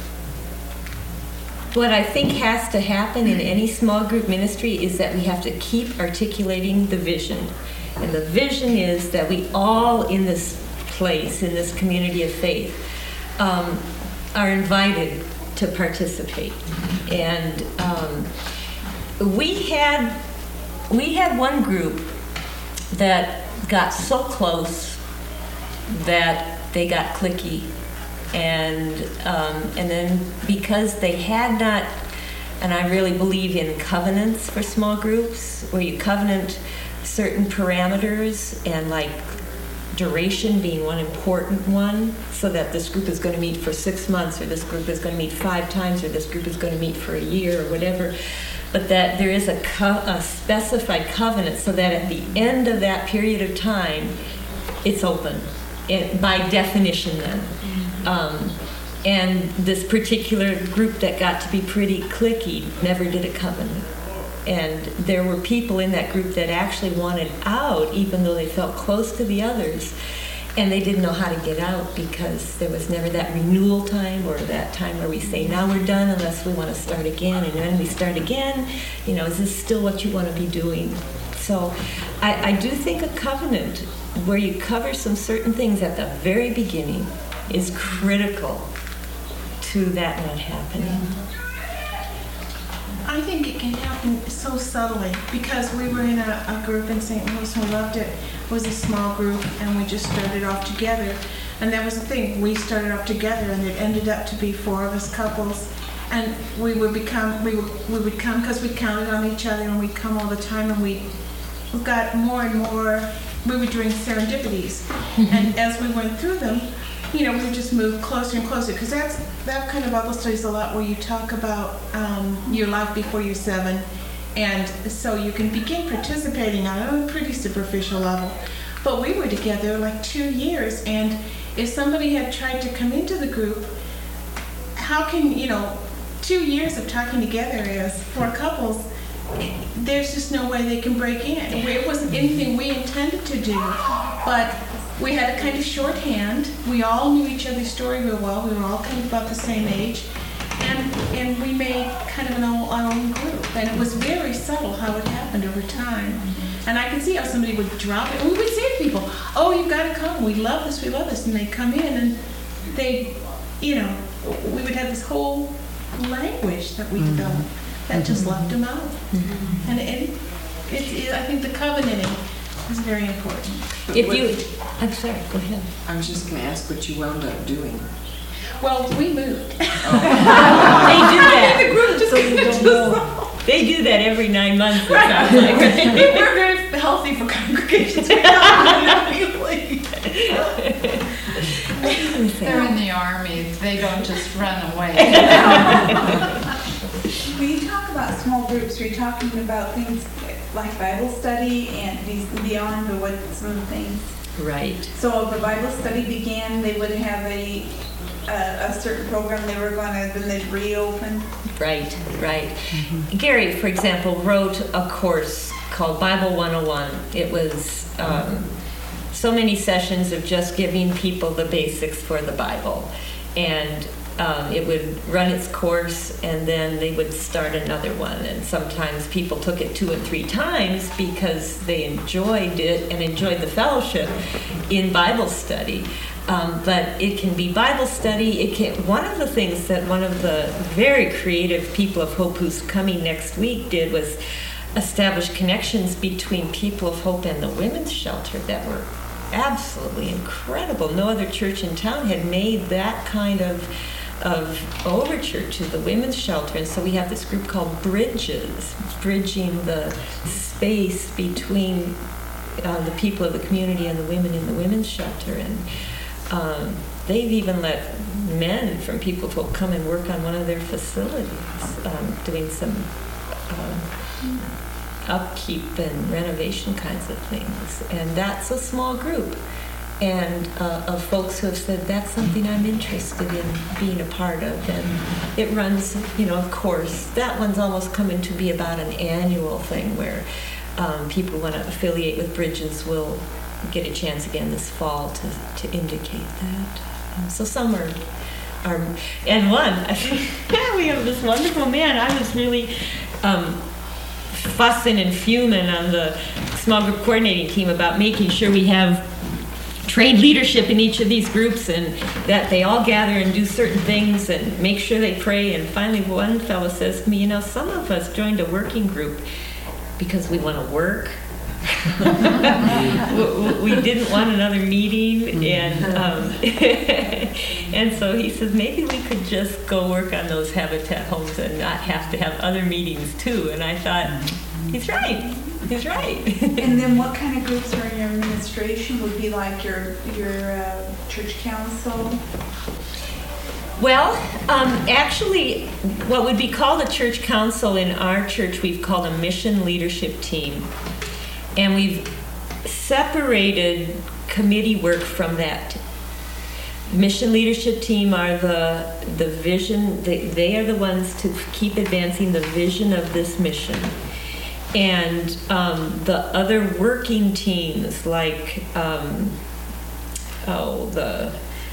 what I think has to happen in any small group ministry is that we have to keep articulating the vision. And the vision is that we all in this place, in this community of faith, um, are invited to participate. And um, we had we had one group that got so close that they got cliquey, and um, and then because they had not, and I really believe in covenants for small groups, where you covenant certain parameters, and like duration being one important one, so that this group is going to meet for six months, or this group is going to meet five times, or this group is going to meet for a year, or whatever. But that there is a, co- a specified covenant, so that at the end of that period of time, it's open. It, by definition then. Um, and this particular group that got to be pretty cliquey never did a covenant. And there were people in that group that actually wanted out, even though they felt close to the others, and they didn't know how to get out because there was never that renewal time, or that time where we say, now we're done unless we want to start again. And then we start again, you know, is this still what you want to be doing? So I, I do think a covenant where you cover some certain things at the very beginning is critical to that not happening. I think it can happen so subtly, because we were in a, a group in Saint Louis who loved it. It was a small group, and we just started off together. And that was the thing, we started off together, and it ended up to be four of us couples. And we would become, we would, we would come because we counted on each other, and we'd come all the time, and we we got more and more. We were doing serendipities, mm-hmm. and as we went through them, you know, we just moved closer and closer, because that's that kind of Bible studies a lot where you talk about um, your life before you're seven, and so you can begin participating on a pretty superficial level. But we were together like two years, and if somebody had tried to come into the group, how can, you know, two years of talking together as four couples, there's just no way they can break in. It wasn't anything we intended to do, but we had a kind of shorthand. We all knew each other's story real well. We were all kind of about the same age, and and we made kind of an all, our own group. And it was very subtle how it happened over time. And I could see how somebody would drop it. And we would say to people, "Oh, you've got to come. We love this. We love this." And they'd come in, and they, you know, we would have this whole language that we developed. that just left them out. And it, it, it, I think the covenanting is very important. If you, I'm sorry, go ahead. I was just going to ask what you wound up doing. Well, we moved. They do that. The group just, So you don't just know. They do that every nine months. It sounds like, right? We're very healthy for congregations. We don't really. They're in the army. They don't just run away. When you talk about small groups, are you talking about things like Bible study and these beyond the what some of the things? Right. So if a Bible study began, they would have a a, a certain program they were going to, then they'd reopen. Right, right. Gary, for example, wrote a course called Bible one oh one. It was um, so many sessions of just giving people the basics for the Bible. And um, it would run its course, and then they would start another one. And sometimes people took it two and three times because they enjoyed it and enjoyed the fellowship in Bible study. Um, but it can be Bible study. It can. One of the things that one of the very creative people of Hope who's coming next week did was establish connections between People of Hope and the women's shelter that were absolutely incredible. No other church in town had made that kind of of overture to the women's shelter. And so we have this group called Bridges, bridging the space between uh, the people of the community and the women in the women's shelter. And um, they've even let men from People of Hope come and work on one of their facilities, um, doing some um, upkeep and renovation kinds of things. And that's a small group. And uh, of folks who have said, that's something I'm interested in being a part of. And it runs, you know, of course, that one's almost coming to be about an annual thing where um, people who want to affiliate with Bridges will get a chance again this fall to, to indicate that. Um, so some are, are, and one, I think, yeah, we have this wonderful man. I was really um, fussing and fuming on the small group coordinating team about making sure we have trained leadership in each of these groups and that they all gather and do certain things and make sure they pray. And finally one fellow says to me, you know, some of us joined a working group because we want to work. We didn't want another meeting, and um, and so he says maybe we could just go work on those Habitat homes and not have to have other meetings too. And I thought, he's right. He's right. And then what kind of groups are in your administration? Would be like your your uh, church council? Well, um, actually, what would be called a church council in our church, we've called a mission leadership team. And we've separated committee work from that. Mission leadership team are the the vision, they, they are the ones to keep advancing the vision of this mission. And um, the other working teams, like um, oh the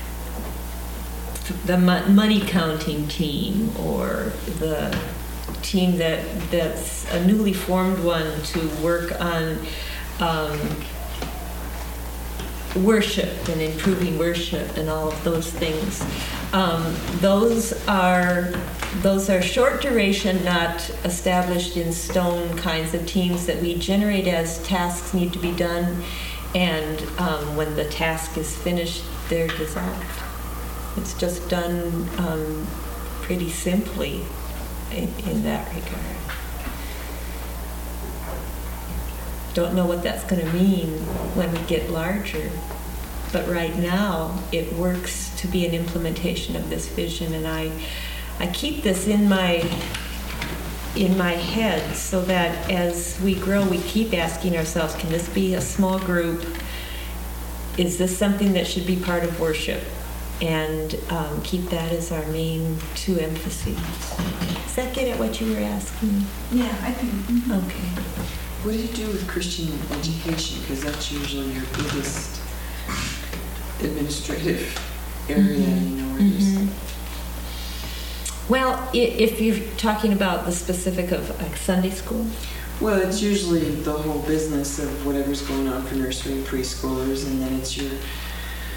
the money counting team, or the team that that's a newly formed one to work on um, worship and improving worship and all of those things. Um, those are those are short duration, not established in stone kinds of teams that we generate as tasks need to be done, and um, when the task is finished, they're dissolved. It's just done um, pretty simply in, in that regard. Don't know what that's going to mean when we get larger. But right now, it works to be an implementation of this vision, and I, I keep this in my, in my head so that as we grow, we keep asking ourselves, can this be a small group? Is this something that should be part of worship? And um, keep that as our main two emphases. Does that get at what you were asking? Yeah, I think. Mm-hmm. Okay. What do you do with Christian education? Because that's usually your biggest administrative area, mm-hmm. you know, where mm-hmm. Well, if you're talking about the specific of like Sunday school? Well, it's usually the whole business of whatever's going on for nursery and preschoolers, and then it's your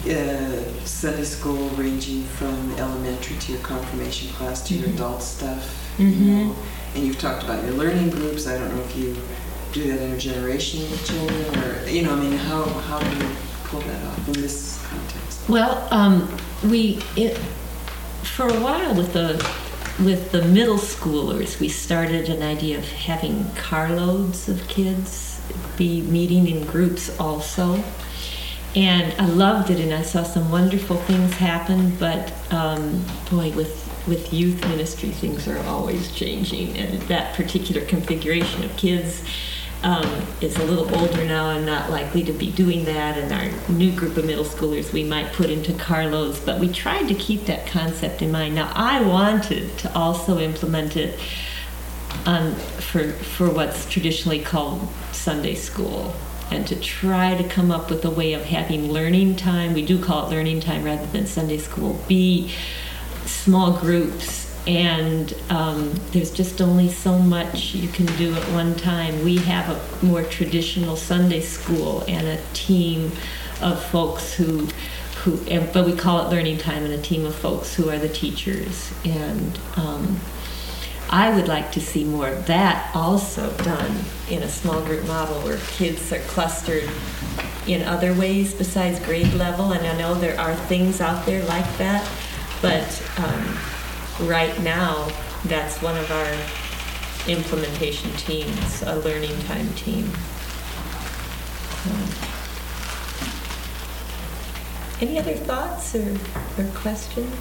uh, Sunday school ranging from elementary to your confirmation class to your adult stuff. You Mhm. know? And you've talked about your learning groups. I don't know if you do that intergenerationally with children, or, you know, I mean, how, how do you pull that off in this context? Well, um, we, it, for a while with the, with the middle schoolers, we started an idea of having carloads of kids be meeting in groups also. And I loved it, and I saw some wonderful things happen, but um, boy, with, with youth ministry, things are always changing, and that particular configuration of kids um, is a little older now and not likely to be doing that, and our new group of middle schoolers we might put into carloads, but we tried to keep that concept in mind. Now, I wanted to also implement it um, for, for what's traditionally called Sunday school, and to try to come up with a way of having learning time, we do call it learning time rather than Sunday school, be small groups. And um, there's just only so much you can do at one time. We have a more traditional Sunday school and a team of folks who, who, and, but we call it learning time, and a team of folks who are the teachers. And um, I would like to see more of that also done in a small group model where kids are clustered in other ways besides grade level. And I know there are things out there like that, but um, right now that's one of our implementation teams, a learning time team. Um, any other thoughts or, or questions?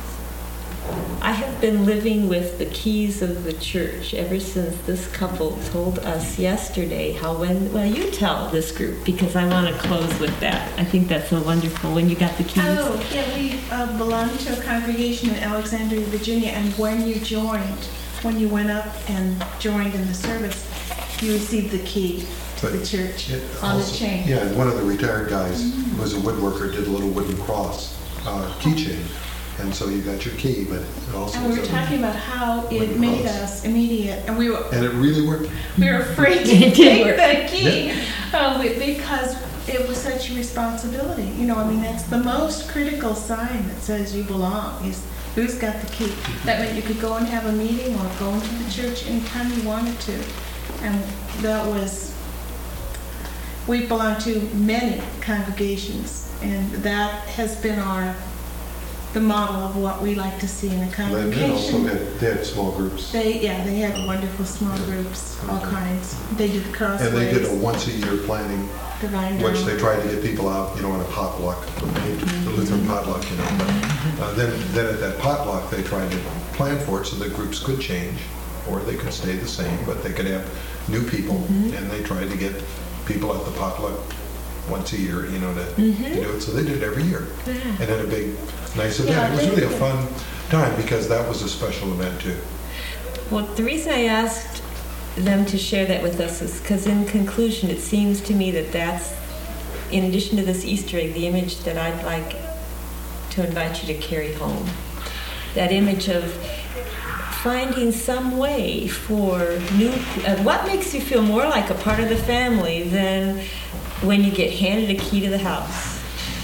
I have been living with the keys of the church ever since this couple told us yesterday how when, well, you tell this group, because I want to close with that. I think that's so wonderful when you got the keys. Oh, yeah, we uh, belonged to a congregation in Alexandria, Virginia, and when you joined, when you went up and joined in the service, you received the key to But the church it on also- the chain. Yeah, and one of the retired guys who was a woodworker, did a little wooden cross uh, keychain. And so you got your key, but it also And we were was a- talking about how it wooden made cross. us immediate, and we were And it really worked. we were afraid It to did take work. the key uh, we- because it was such a responsibility. You know, I mean, that's the most critical sign that says you belong is who's got the key. That meant you could go and have a meeting or go into the church anytime you wanted to, and that was. We belong to many congregations, and that has been our the model of what we like to see in a They also congregation. had, they had small groups. They, yeah, they had wonderful small groups, all kinds. They did the crossways. And they did a once-a-year planning, the Vine which Dome. they tried to get people out, you know, on a potluck, the Lutheran potluck, you know. But uh, then, then at that potluck, they tried to plan for it so that groups could change, or they could stay the same, but they could have new people. And they tried to get people at the potluck once a year, you know, to, Mm-hmm. to do it. So they did it every year. Yeah. And had a big, nice event. Yeah, It was they really a did. fun time because that was a special event too. Well, the reason I asked them to share that with us is because in conclusion, it seems to me that that's, in addition to this Easter egg, the image that I'd like to invite you to carry home. That image of finding some way for new, uh, what makes you feel more like a part of the family than when you get handed a key to the house?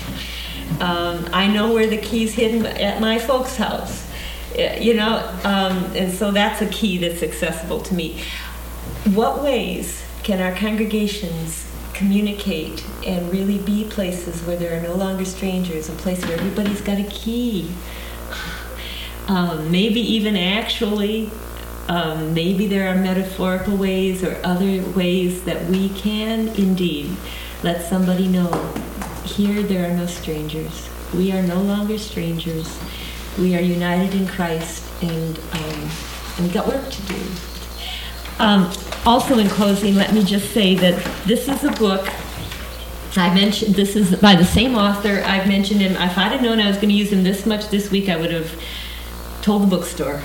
Um, I know where the key's hidden at my folks' house. Uh, You know, um, and so that's a key that's accessible to me. What ways can our congregations communicate and really be places where there are no longer strangers, a place where everybody's got a key? Um, maybe even actually, um, maybe there are metaphorical ways or other ways that we can indeed let somebody know, here there are no strangers. We are no longer strangers. We are united in Christ, and um, and we've got work to do. Um, also, in closing, let me just say that this is a book. I mentioned this is by the same author. I've mentioned him. If I'd have known I was going to use him this much this week, I would have told the bookstore.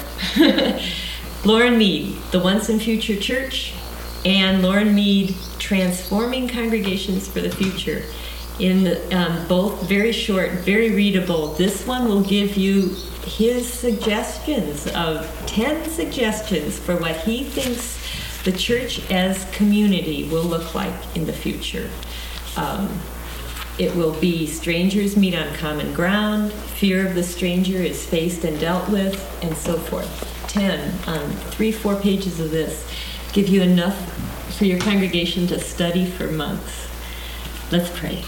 Lauren Mead, The Once and Future Church, and Lauren Mead, Transforming Congregations for the Future. In the, um, both very short, very readable. This one will give you his suggestions of ten suggestions for what he thinks the church as community will look like in the future. Um, It will be strangers meet on common ground, fear of the stranger is faced and dealt with, and so forth. ten, on three, four pages of this, give you enough for your congregation to study for months. Let's pray.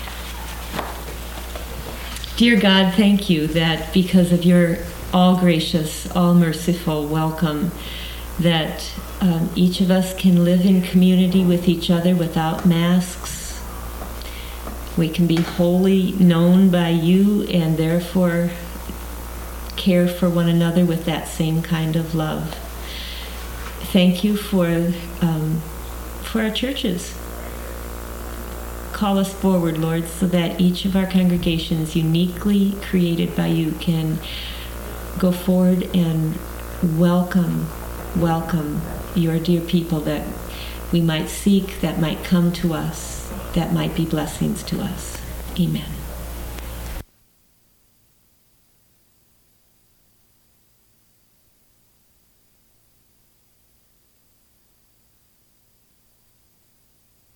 Dear God, thank you that because of your all gracious, all merciful welcome, that um, each of us can live in community with each other without masks. We can be wholly known by you and therefore care for one another with that same kind of love. Thank you for um, for our churches. Call us forward, Lord, so that each of our congregations, uniquely created by you, can go forward and welcome, welcome your dear people that we might seek, that might come to us, that might be blessings to us. Amen.